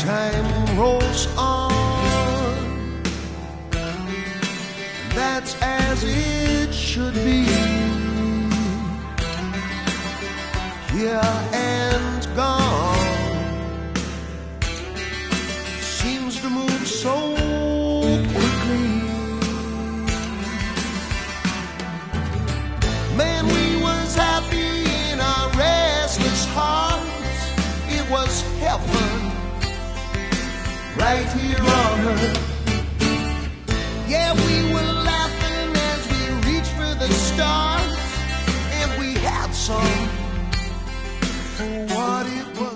Time rolls on, that's as it should be. Here and gone seems to move so quickly. Man, we was happy in our restless hearts. It was heaven right here on earth. Yeah, we were laughing as we reached for the stars, and we had some for what it was.